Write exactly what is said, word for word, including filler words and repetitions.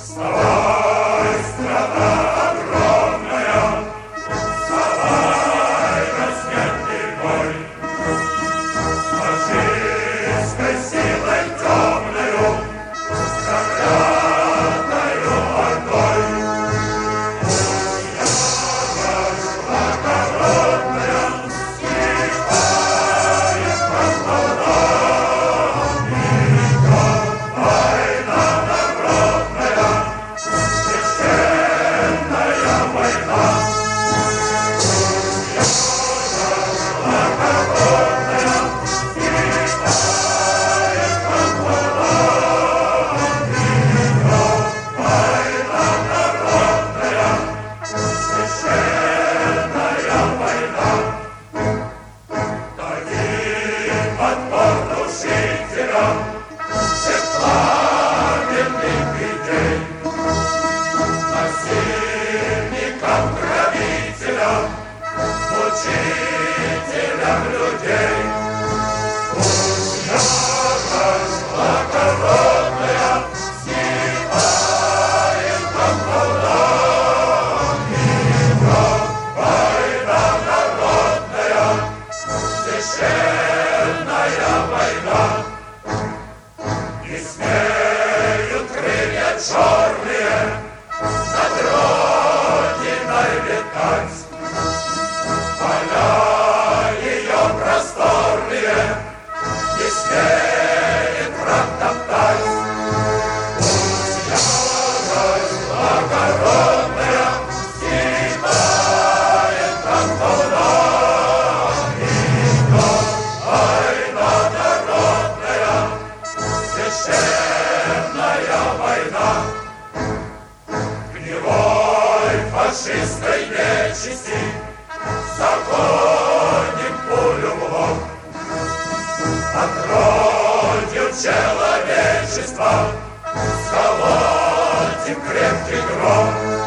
Вставай, страна огромная, вставай, рассветный бой, с фашистской силой темною, с проклятою ордой. Пусть ярость благородная вскипает, как волна, война народная, священная война. Пусть ярость благородная вскипает, как волна, война народная, священная война. Дадим отпор душителям всех пламенных идей, насильникам, грабителям, мучителям людей. Пусть ярость благородная вскипает, как волна, война народная, священная война. Не смеют крылья черные над Родиной летать, поля ее просторные не смеет враг топтать. Пусть ярость благородная вскипает, как волна, война народная, священная война. Гнилой фашистской нечисти загоним пулю в лоб. Отродью человечества сколотим крепкий гроб.